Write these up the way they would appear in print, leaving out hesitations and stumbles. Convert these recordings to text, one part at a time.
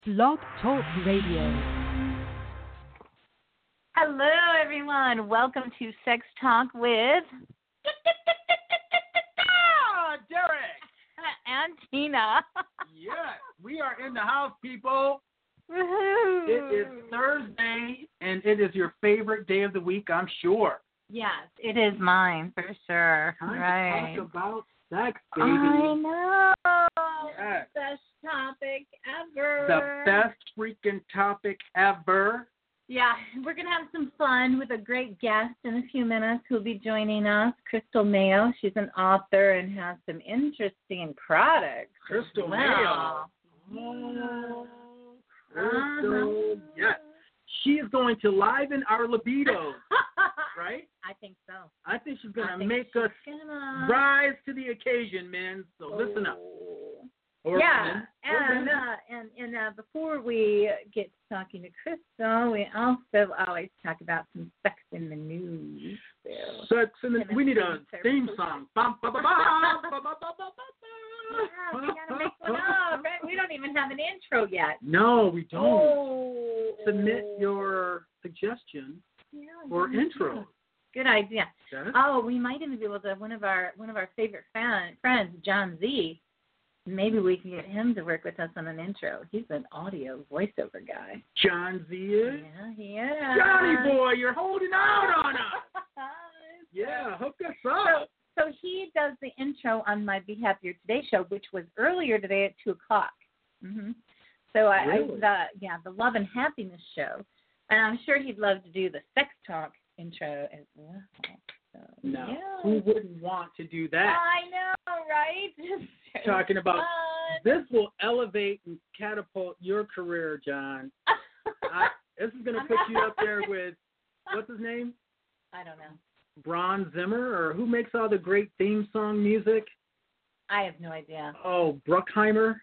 Blog Talk Radio. Hello, everyone. Welcome to Sex Talk with Derek and Tina. Yes, we are in the house, people. Woohoo! It is Thursday, and it is your favorite day of the week, I'm sure. Yes, it is mine for sure. Time right. to talk about sex, baby. I know. Yes. Best topic ever. The best freaking topic ever. Yeah, we're going to have some fun with a great guest in a few minutes who will be joining us, Crystal Mayo. She's an author and has some interesting products. Crystal Wow. Mayo. Crystal, yes. She is going to liven our libido, right? I think so. I think she's going to think make she's us gonna... rise to the occasion, men. So listen up. Or yeah, women. and before we get to talking to Crystal, we also always talk about some sex in the news. So. Sex in the, we need a theme song. Bum, bum, bum, bum, bum, bum, bum, bum. Yeah, we gotta make one up. Right? We don't even have an intro yet. No, we don't. Oh. Submit your suggestion or intro. Good idea. Yes. Oh, we might even be able to one of our favorite friends, John Z. Maybe we can get him to work with us on an intro. He's an audio voiceover guy. John Z is? Yeah, he is. Johnny boy, you're holding out on us. Yeah, hook us up. So he does the intro on my Be Happier Today show, which was earlier today at 2 o'clock. Mm-hmm. So Really? the Love and Happiness show. And I'm sure he'd love to do the Sex Talk intro as well. So, No, yeah. who wouldn't want to do that? I know, right? Talking about fun. this will elevate and catapult your career, John. This is going to put you up there with, what's his name? I don't know. Bron Zimmer, or who makes all the great theme song music? I have no idea. Oh, Bruckheimer.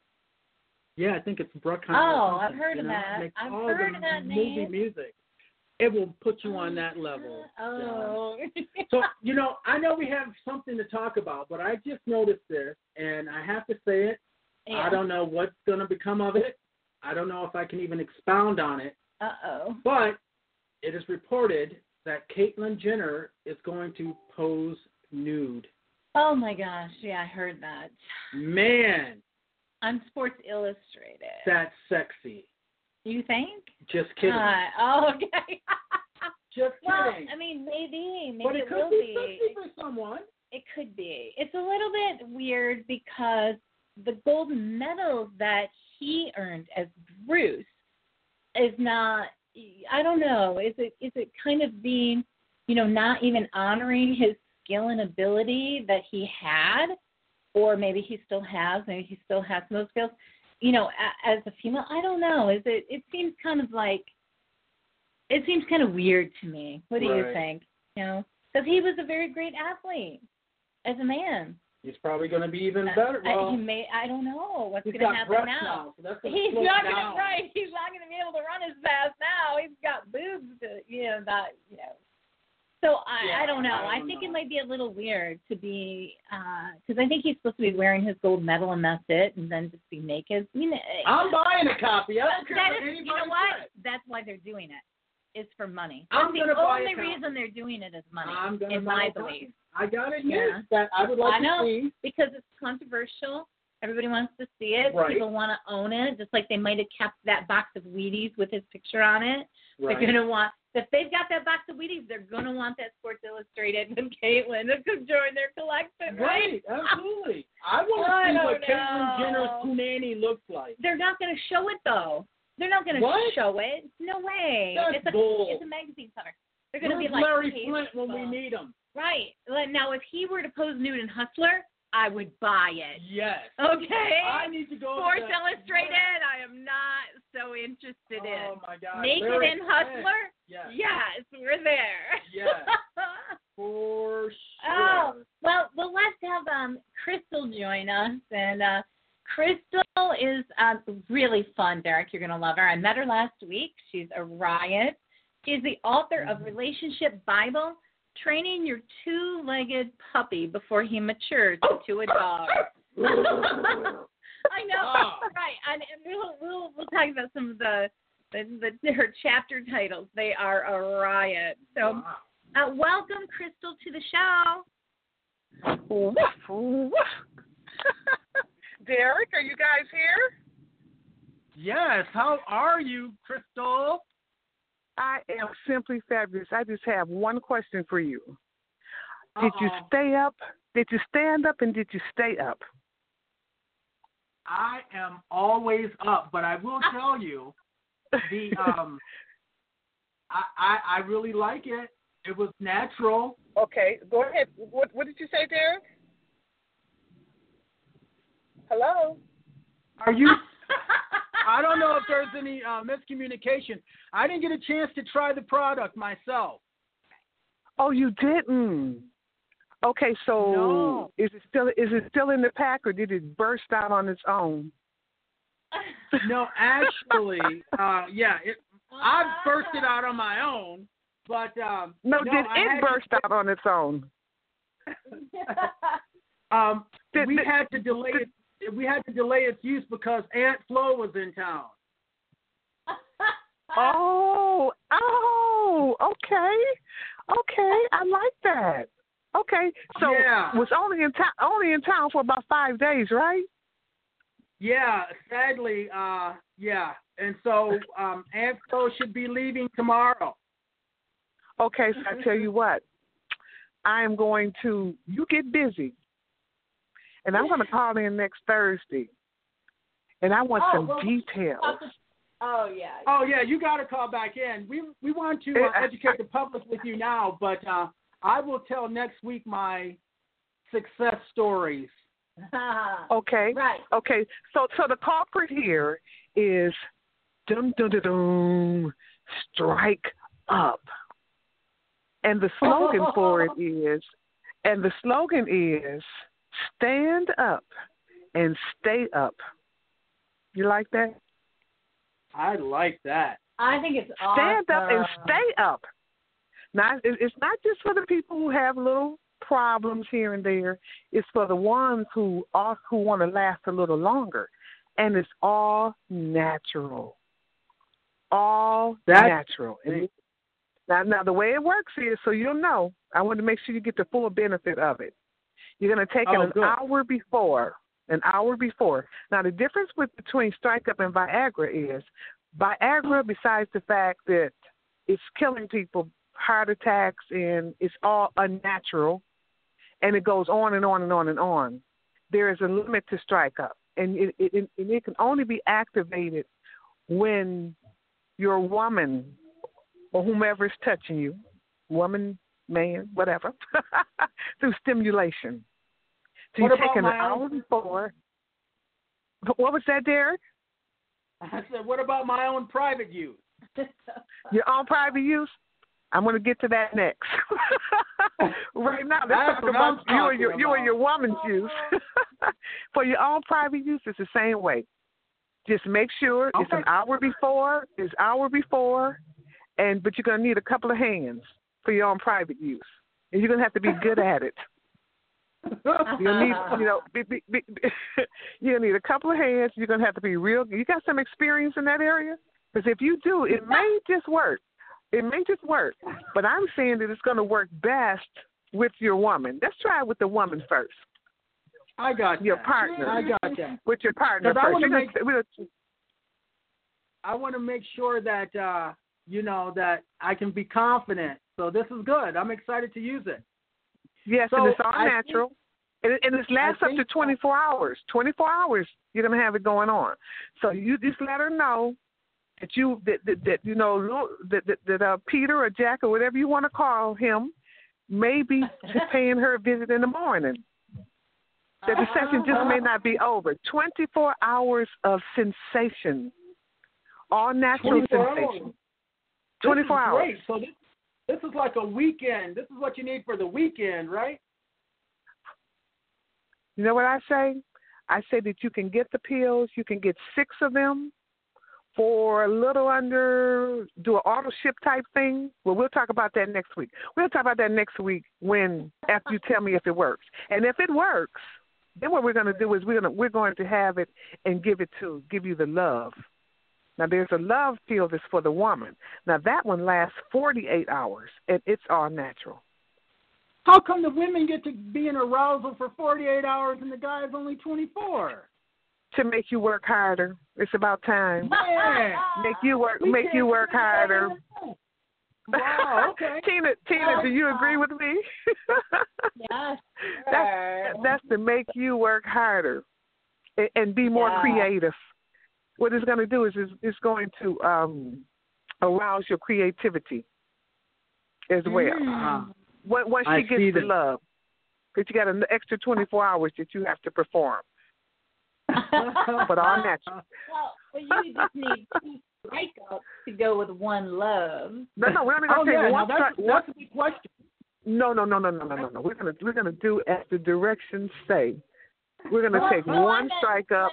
Yeah, I think it's Bruckheimer. Oh, I've heard of that. Makes I've all heard the of that movie name. music. It will put you on that level. Oh. So, I know we have something to talk about, but I just noticed this, and I have to say it. Yeah. I don't know what's going to become of it. I don't know if I can even expound on it. Uh-oh. But it is reported that Caitlyn Jenner is going to pose nude. Oh, my gosh. Yeah, I heard that. Man. On Sports Illustrated. That's sexy. You think? Just kidding. Okay. Just kidding. Well, I mean, maybe but it could will be be. sexy for someone. It could be. It's a little bit weird because the gold medal that he earned as Bruce is not, I don't know, is it kind of being, not even honoring his skill and ability that he had, or maybe he still has some of those skills, as a female, I don't know. It seems kind of weird to me. What do you think? Because he was a very great athlete as a man. He's probably going to be even better. Well, I don't know what's going to happen now. So that's He's not going to He's not going to be able to run as fast now. He's got boobs to, So I don't know. I think it might be a little weird to be, because I think he's supposed to be wearing his gold medal and that's it, and then just be naked. I'm buying a copy. I don't care what anybody you know what? says. That's why they're doing it. It's for money. I'm That's the only reason they're doing it is money, in my belief. I got it here. That I would like to see. Because it's controversial. Everybody wants to see it. Right. People want to own it, just like they might have kept that box of Wheaties with his picture on it. Right. They're going to want, if they've got that box of Wheaties, they're going to want that Sports Illustrated with Caitlyn to join their collection, right? Absolutely. I want to see what Caitlyn Jenner's punani looks like. They're not going to show it, though. They're not going to show it. No way. That's bull. It's a magazine cover. They're going to be Where's like Larry Flint when we need him? Right. Now, if he were to pose nude in Hustler, I would buy it. Yes. Okay. I need to go. Sports Illustrated, I am not so interested in. Oh my God. Naked in Hustler? Yes. Yes, we're there. Yes. For sure. Oh, well, let's have Crystal join us, and Crystal is really fun, Derek. You're going to love her. I met her last week. She's a riot. She's the author of Relationship Bible, Training Your Two-Legged Puppy Before He Matures into a Dog. I know, right? And we'll talk about some of her chapter titles. They are a riot. So, welcome, Crystal, to the show. Woof, woof. Derek, are you guys here? Yes. How are you, Crystal? I am simply fabulous. I just have one question for you. Did you stay up? Did you stand up, and did you stay up? I am always up, but I will tell you, I really like it. It was natural. Okay, go ahead. What did you say, Derek? Hello? Are you? I don't know if there's any miscommunication. I didn't get a chance to try the product myself. Oh, you didn't? Okay, so no. Is it still in the pack, or did it burst out on its own? No, actually, I burst it out on my own, but did it burst out on its own? We had to delay it. We had to delay its use because Aunt Flo was in town. Oh, okay, I like that. Okay, so was only in town for about 5 days, right? Yeah, sadly, and so Aunt Flo should be leaving tomorrow. Okay, so I tell you what, you get busy, and I'm going to call in next Thursday, and I want some details. Oh, yeah. Oh, yeah, you got to call back in. We want to educate the public with you now, but I will tell next week my success stories. Okay. Right. Okay. So the culprit here is dum dum dum dum, strike up, and the slogan for it is, stand up and stay up. You like that? I like that. I think it's awesome. Stand up and stay up. Now, it's not just for the people who have little problems here and there. It's for the ones who want to last a little longer. And it's all natural. Natural. And now, the way it works is, so you'll know, I want to make sure you get the full benefit of it. You're going to take it an hour before. Now, the difference between Strike Up and Viagra is, Viagra, besides the fact that it's killing people, heart attacks, and it's all unnatural, and it goes on and on and on and on. There is a limit to Strike Up, and it can only be activated when your woman or whomever is touching you, woman, man, whatever, through stimulation. So you take an hour before. What was that, Derek? I said, what about my own private use? Your own private use? I'm going to get to that next. Right now, let's talk about you and your woman's use. For your own private use, it's the same way. Just make sure it's an hour before. But you're going to need a couple of hands for your own private use, and you're going to have to be good at it. You'll need, you'll need a couple of hands. You're going to have to be real. You got some experience in that area? Because if you do, it may just work. But I'm saying that it's going to work best with your woman. Let's try it with the woman first. I got your partner. I got that. With your partner first. I want to make sure that, that I can be confident. So this is good. I'm excited to use it. Yes, and it's all natural. And it lasts up to 24 hours. 24 hours, you're going to have it going on. So you just let her know that Peter or Jack or whatever you want to call him, maybe just paying her a visit in the morning. That the session just may not be over. 24 hours of sensation, all natural sensation. 24 hours. Great. So this is like a weekend. This is what you need for the weekend, right? You know what I say? I say that you can get the pills. You can get 6 of them for a little under, do an auto ship type thing. Well, we'll talk about that next week. After you tell me if it works. And if it works, Then what we're going to do is we're going to have it and give you the love. Now there's a love pill that's for the woman. Now that one lasts 48 hours, and it's all natural. How come the women get to be in arousal for 48 hours and the guys only 24? To make you work harder. It's about time. Yeah. Make you work harder. Wow, okay. Tina, do you agree with me? Yes. That's to make you work harder and be more creative. What it's going to do is it's going to arouse your creativity as well. Once she gets the love, because you got an extra 24 hours that you have to perform. But all natural. Well, you just need 2 strikeouts to go with one love. No, we're only going to take one strike. That's a big question. No. We're gonna do as the directions say. We're gonna take one strike up.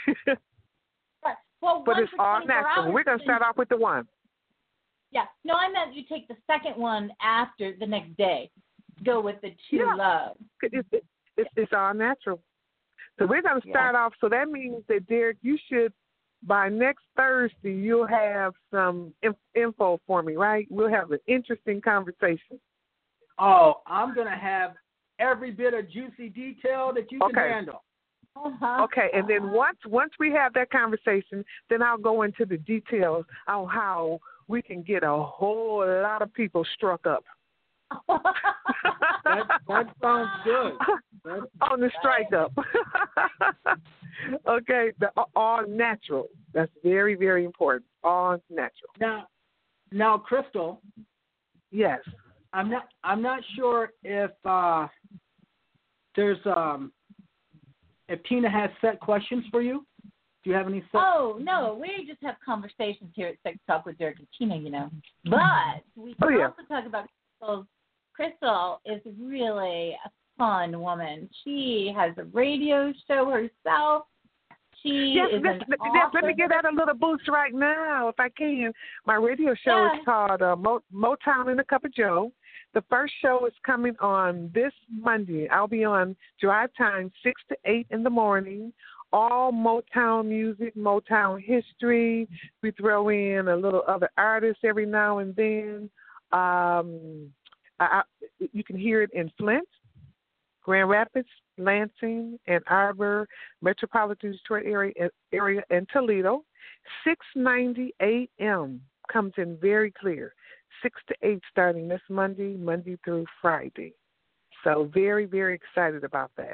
But it's all natural. We're gonna start off with the one. Yeah. No, I meant you take the second one after the next day. Go with the 2 love. It's all natural. So we're going to start off. So that means that, Derek, you should, by next Thursday, you'll have some info for me, right? We'll have an interesting conversation. Oh, I'm going to have every bit of juicy detail that you can handle. Okay, and then once we have that conversation, then I'll go into the details on how we can get a whole lot of people struck up. that sounds good. On the strike up. Okay, all natural. That's very, very important. All natural. Now, Crystal. Yes. I'm not sure if there's if Tina has set questions for you. Do you have any set? Oh, no, we just have conversations here at Sex Talk with Derek and Tina, you know. But we can also talk about Crystal's. Crystal is really a fun woman. She has a radio show herself. She is an author. Let me give that a little boost right now, if I can. My radio show is called Motown and a Cup of Joe. The first show is coming on this Monday. I'll be on drive time 6 to 8 in the morning. All Motown music, Motown history. We throw in a little other artists every now and then. You can hear it in Flint, Grand Rapids, Lansing, Ann Arbor, Metropolitan Detroit area, and Toledo. 6:90 a.m. comes in very clear. 6 to 8 starting this Monday through Friday. So very, very excited about that.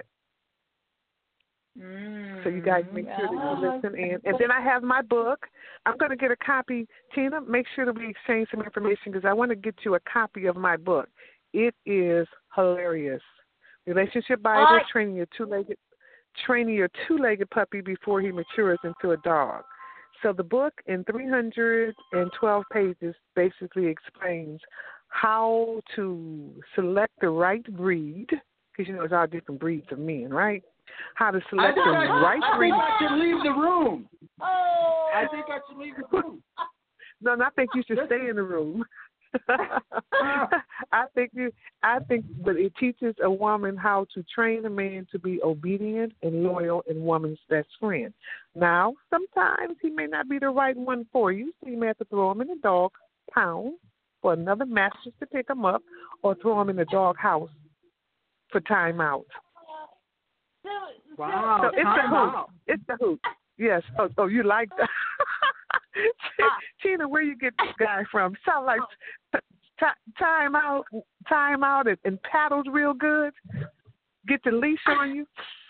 So you guys make sure that you listen in. And then I have my book. I'm going to get a copy. Tina, make sure that we exchange some information because I want to get you a copy of my book. It is hilarious. Relationship Bible, training your two-legged puppy before he matures into a dog. So the book in 312 pages basically explains how to select the right breed, because you know there's all different breeds of men, right? How to select the right breed. I think I should leave the room. Oh. I think I should leave the room. No, I think you should stay in the room. I think, but it teaches a woman how to train a man to be obedient and loyal and woman's best friend. Now, sometimes he may not be the right one for you, so you may have to throw him in the dog pound for another master to pick him up, or throw him in the dog house for time out. Wow! So it's the hoot. It's the hoot. Yes. Oh, you like that? Tina, where you get this guy from? Sound like time out and paddles real good. Get the leash on you.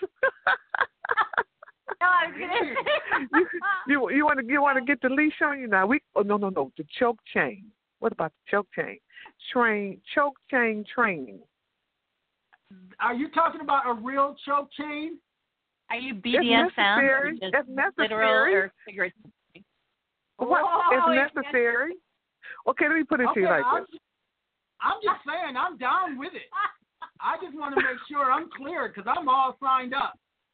No, I was gonna. You want to get the leash on you now? No. The choke chain. What about the choke chain? Choke chain training. Are you talking about a real choke chain? Are you BDSM? It's necessary. Literal or figurative? What? It's necessary. Okay, let me put it to you like this. I'm just saying, I'm down with it. I just want to make sure I'm clear because I'm all signed up.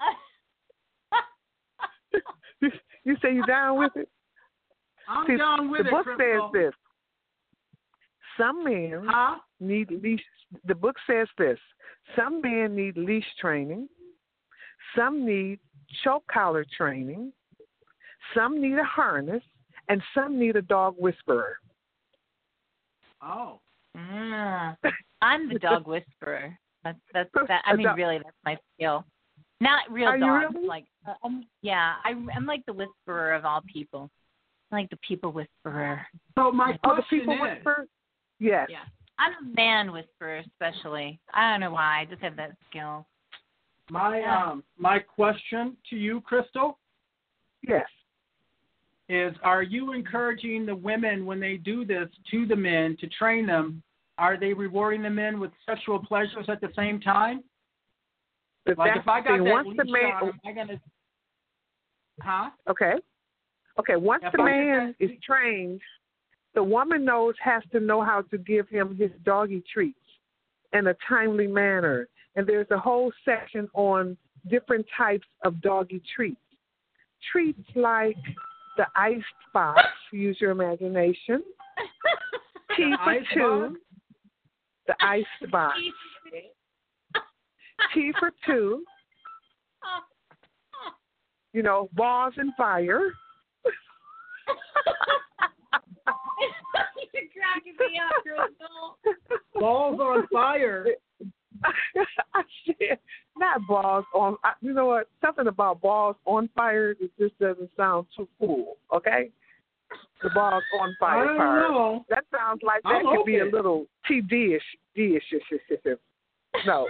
You say you're down with it? I'm down with it. The book Crystal. says this. Some men need leash. The book says this. Some men need leash training. some need choke collar training, some need a harness, and some need a dog whisperer. Oh. I'm the dog whisperer. That's really, that's my skill. Not real Are dogs. You really? Like, I'm like the whisperer of all people. I'm like the people whisperer. So my question the people is, whisperer? Yes. Yeah. I'm a man whisperer, especially. I don't know why. I just have that skill. My question to you, Crystal. Yes. Is, are you encouraging the women when they do this to the men to train them? Are they rewarding the men with sexual pleasures at the same time? Like if I got that leash on, am I gonna? Huh? Okay. Once the man is trained, the woman has to know how to give him his doggy treats in a timely manner. And there's a whole section on different types of doggy treats. Treats like the iced box, use your imagination. T for two. The iced box. T for two. Balls and fire. You're cracking me up, Crystal. Balls on fire. I said, not balls on. You know what? Something about balls on fire. It just doesn't sound too cool. Okay. The balls on fire I don't part. know. That sounds like that could be a little TD-ish. No,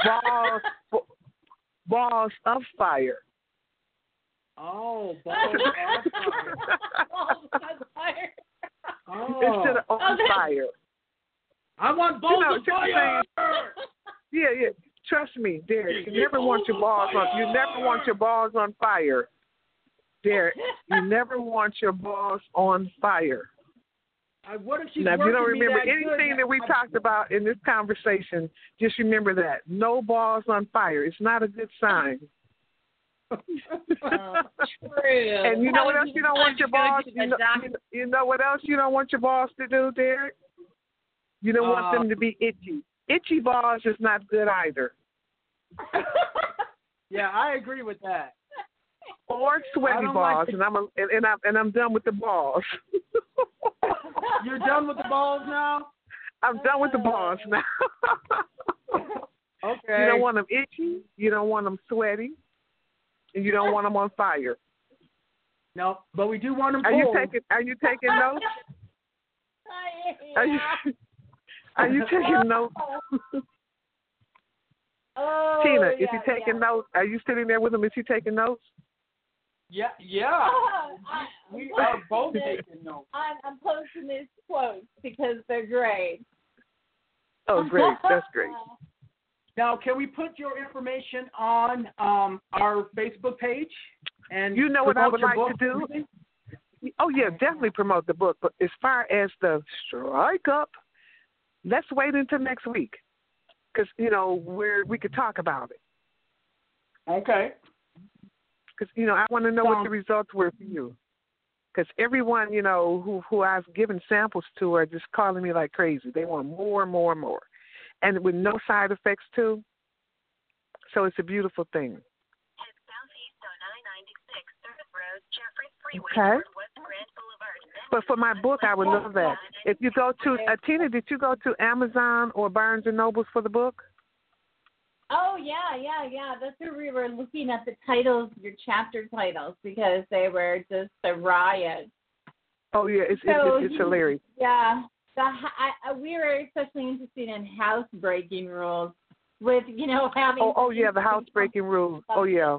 balls of fire. Oh, balls of fire. Balls on fire. Oh. Instead of on fire. I want balls of fire. Yeah. Trust me, Derek. You never want your balls on. You never want your balls on fire, Derek. You never want your balls on fire. What if she's now, if you don't working me remember that anything good? that we talked about in this conversation, just remember that no balls on fire. It's not a good sign. True. And you know what else you don't want your balls? You know what else you don't want your balls to do, Derek? You don't want them to be itchy. Itchy balls is not good either. Yeah, I agree with that. Or sweaty balls, and I'm done with the balls. You're done with the balls now? I'm done with the balls now. Okay. You don't want them itchy. You don't want them sweaty. And you don't want them on fire. No, but we do want them cold. Are you taking notes? Are you taking notes? Tina, is he taking notes? Are you sitting there with him? Is he taking notes? Yeah. We are both taking notes. I'm posting these quotes because they're great. Oh, great. That's great. Now, can we put your information on our Facebook page? And you know what I would like to do? Oh, yeah, definitely promote the book. But as far as the strike up, let's wait until next week because, we could talk about it. Okay. Because, I want to know what the results were for you. Because everyone, who I've given samples to are just calling me like crazy. They want more and more and more. And with no side effects, too. So it's a beautiful thing. Head southeast on I-96, 3rd Road, Jeffries Freeway, okay. West Grand Boulevard. But for my book, I would love that. If you go to, Tina, did you go to Amazon or Barnes & Nobles for the book? Oh, yeah. That's where we were looking at the titles, your chapter titles, because they were just a riot. Oh, yeah, it's hilarious. Yeah. We were especially interested in housebreaking rules with, having... Oh, yeah, the housebreaking rules. Oh, yeah.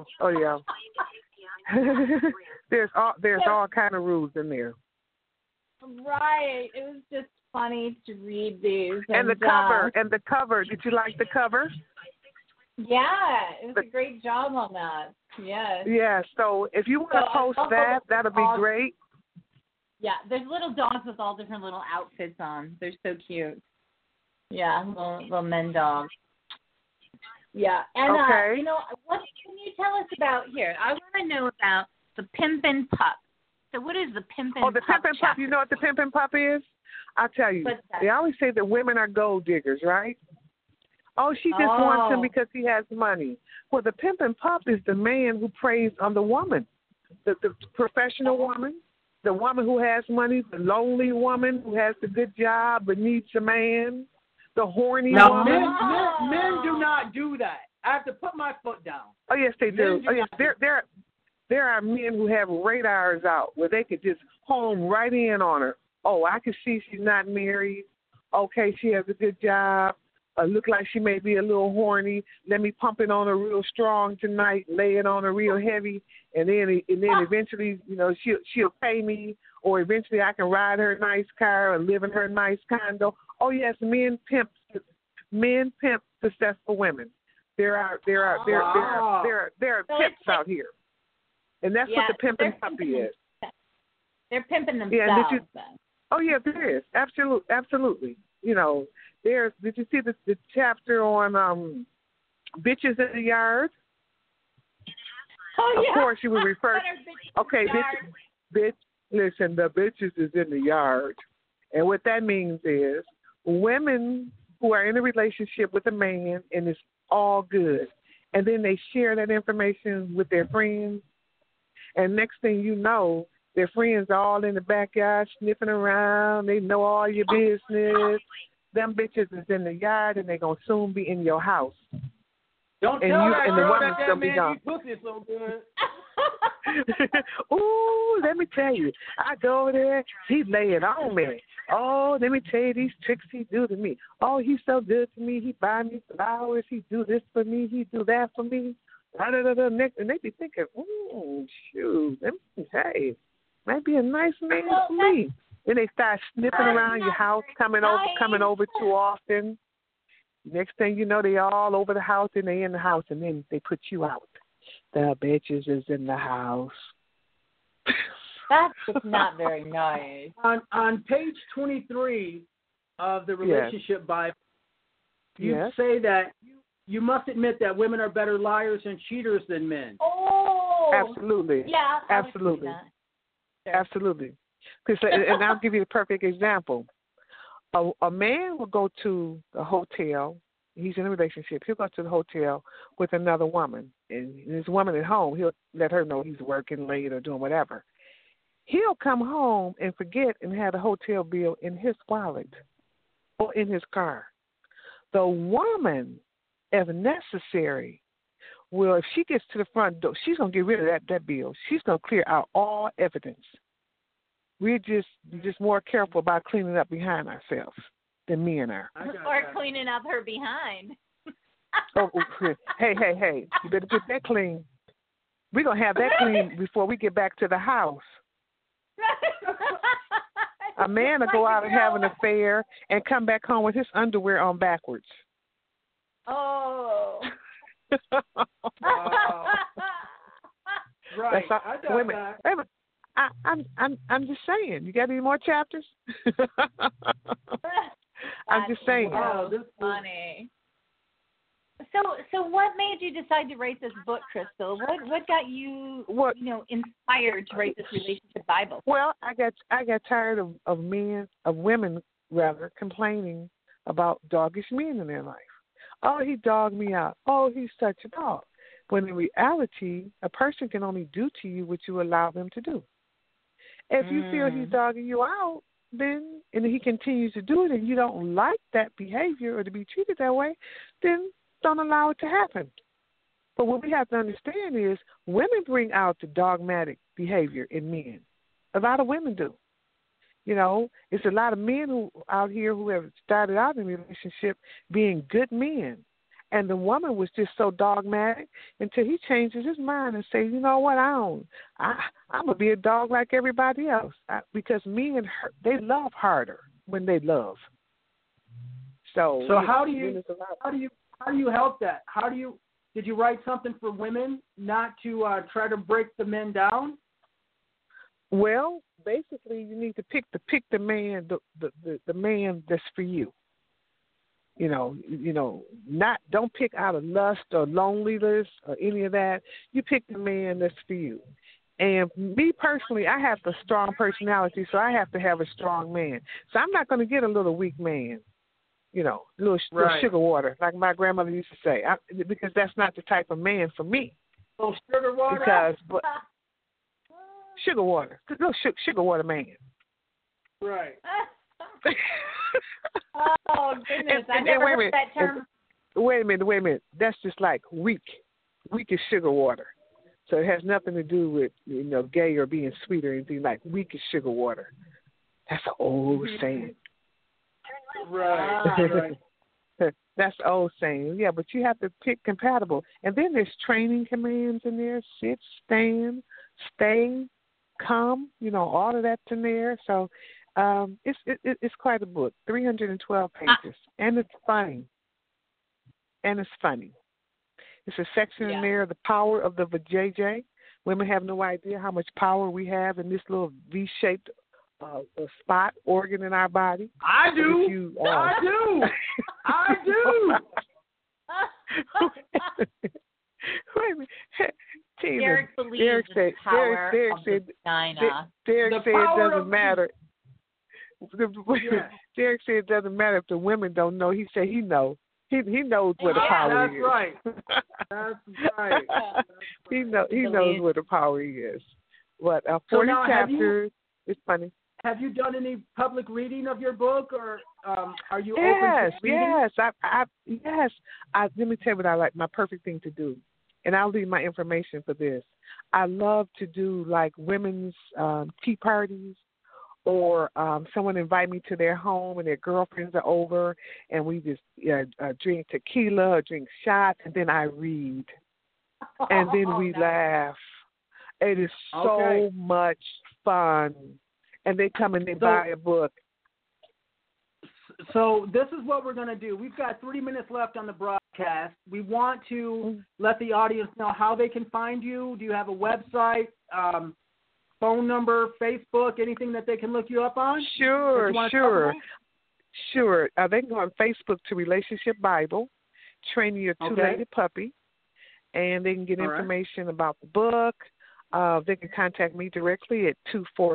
There's all kind of rules in there. Right. It was just funny to read these. And the cover. Did you like the cover? Yeah, it was a great job on that. Yes. Yeah, so if you want to post that, that'll be great. Yeah, there's little dogs with all different little outfits on. They're so cute. Yeah, little men dogs. Yeah, and okay. What can you tell us about here? I want to know about the Pimpin' Pup. So what is the Pimpin' Pup? Oh, the Pimpin' Pup. You know what the Pimpin' Pup is? I'll tell you. They always say that women are gold diggers, right? Oh, she just wants him because he has money. Well, the pimp and pup is the man who preys on the woman, the professional woman, the woman who has money, the lonely woman who has the good job but needs a man, the horny woman. Men do not do that. I have to put my foot down. Oh, yes, they do. Oh, yes, there are men who have radars out where they could just home right in on her. Oh, I can see she's not married. Okay, she has a good job. Look like she may be a little horny. Let me pump it on her real strong tonight, lay it on her real heavy, and then eventually, she'll pay me, or eventually I can ride her nice car and live in her nice condo. Oh yes, men pimp successful women. There are pimps out here, and that's what the pimp and puppy is. They're pimping themselves. Oh yeah, there is absolutely. Did you see the chapter on bitches in the yard? Oh, yeah. Of course, you would refer. Okay, bitch. Listen, the bitches is in the yard, and what that means is women who are in a relationship with a man and it's all good, and then they share that information with their friends, and next thing you know, their friends are all in the backyard sniffing around. They know all your business. Them bitches is in the yard, and they're going to soon be in your house. Don't tell that girl that man, you pussy is so good. Ooh, let me tell you. I go over there, he lay it on me. Oh, let me tell you these tricks he do to me. Oh, he's so good to me. He buy me flowers. He do this for me. He do that for me. And they be thinking, ooh, shoot, hey, might be a nice man for me. Then they start sniffing around your house, coming over too often. Next thing you know, they all over the house, and they in the house, and then they put you out. The bitches is in the house. That's just not very nice. On page 23 of the Relationship Bible, you say that you must admit that women are better liars and cheaters than men. Oh, absolutely. Yeah, absolutely. Sure. Absolutely. And I'll give you a perfect example. A man will go to a hotel. He's in a relationship. He'll go to the hotel with another woman. And this woman at home, he'll let her know he's working late or doing whatever. He'll come home and forget and have the hotel bill in his wallet or in his car. The woman, if necessary, will, if she gets to the front door, she's going to get rid of that bill. She's going to clear out all evidence. We're just more careful about cleaning up behind ourselves than men are. Or cleaning up her behind. Hey, you better get that clean. We're going to have that clean before we get back to the house. A man will go out and have an affair and come back home with his underwear on backwards. Oh. Right. Women. I'm just saying. You got any more chapters? I'm just saying. Oh, this is funny. So what made you decide to write this book, Crystal? What got you inspired to write this Relationship Bible? Well, I got tired of women complaining about doggish men in their life. Oh, he dogged me out. Oh, he's such a dog. When in reality, a person can only do to you what you allow them to do. If you feel he's dogging you out, then and he continues to do it, and you don't like that behavior or to be treated that way, then don't allow it to happen. But what we have to understand is women bring out the dogmatic behavior in men. A lot of women do. It's a lot of men who out here who have started out in a relationship being good men. And the woman was just so dogmatic until he changes his mind and says, you know what, I'm going to be a dog like everybody else. Because men, they love harder when they love. So how do you help that? Did you write something for women not to try to break the men down? Well, basically, you need to pick the man, the man that's for you. Don't pick out of lust or loneliness or any of that. You pick the man that's for you. And me personally, I have a strong personality, so I have to have a strong man. So I'm not going to get a little weak man. little Right. sugar water, like my grandmother used to say, because that's not the type of man for me. Oh, sugar water. But sugar water, little sugar water man. Right. Oh goodness, I never heard that term. Wait a minute. That's just like weak. Weak is sugar water. So it has nothing to do with, gay or being sweet or anything. Like weak is sugar water. That's an old saying. Right. That's the old saying. Yeah, but you have to pick compatible. And then there's training commands in there. Sit, stand, stay, come. All of that's in there. So it's quite a book. 312 pages. And it's funny. It's a section in there, the power of the vajayjay. Women have no idea how much power we have in this little V-shaped spot organ in our body. I do. I do. Wait a minute. Tina, Derek believes in the power of the vagina. Derek said it doesn't matter. Derek said it doesn't matter if the women don't know. He said he knows. He knows where the power is. Right. That's right. He knows where the power is. What 40 chapters. It's funny. Have you done any public reading of your book, or are you open to reading? Yes. Let me tell you what I like. My perfect thing to do, and I'll leave my information for this. I love to do like women's tea parties. Or someone invite me to their home and their girlfriends are over and we just drink tequila or drink shots and then I read. And then we laugh. It is so much fun. And they come and they buy a book. So this is what we're going to do. We've got 3 minutes left on the broadcast. We want to let the audience know how they can find you. Do you have a website? Phone number, Facebook, anything that they can look you up on? Sure. They can go on Facebook to Relationship Bible, Training Your Two-Legged Puppy, and they can get information about the book. They can contact me directly at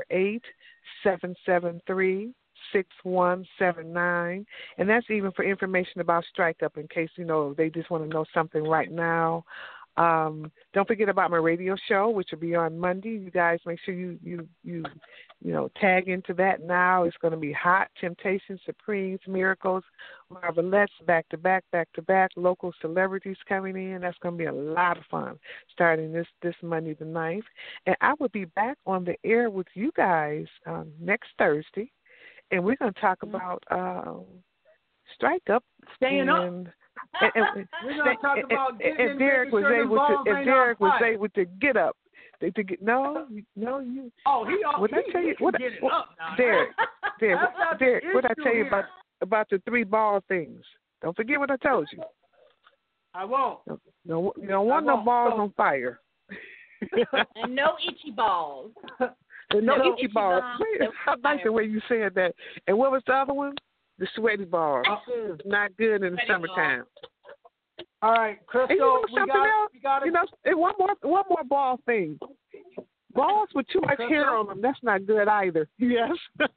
248-773-6179, and that's even for information about Strike Up in case, they just want to know something right now. Don't forget about my radio show, which will be on Monday. You guys make sure you tag into that now. It's going to be hot. Temptations, Supremes, Miracles, Marvelettes, back to back, local celebrities coming in. That's going to be a lot of fun starting this Monday the 9th. And I will be back on the air with you guys next Thursday, and we're going to talk about Strike Up. Staying up. And Derek was able to get up. You. Oh, what I tell you? Derek, what I tell you about the 3 ball things? Don't forget what I told you. I won't. No, you don't want no balls on fire. And no itchy balls. No itchy balls. I like the way you said that. And what was the other one? The sweaty balls. Not good in the summertime. All right, Crystal, we got it. And one more ball thing. Balls with too much hair on them, that's not good either. Yes.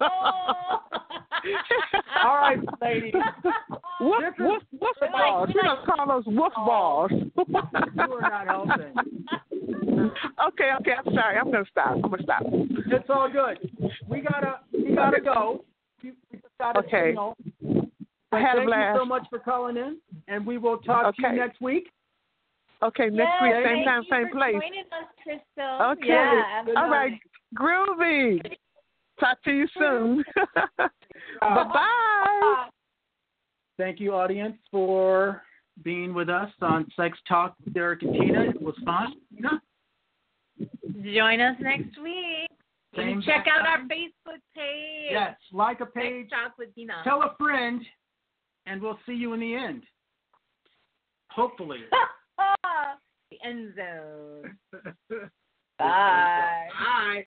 All right, ladies. Woof balls. We're going to call those woof balls. You are not helping. Okay, I'm sorry. I'm going to stop. It's all good. We gotta go. Okay. I had a blast. Thank you so much for calling in, and we will talk to you next week. Okay, next week, same time, same place. Thank you for joining us, Crystal. Okay. Yeah, all right. Groovy. Talk to you soon. Bye-bye. Thank you, audience, for being with us on Sex Talk with Derek and Tina. It was fun. Join us next week. Check out our Facebook page. Yes, like a page. Sex Talk with Tina. Tell a friend, and we'll see you in the end. Hopefully. The end zone. Bye. Bye.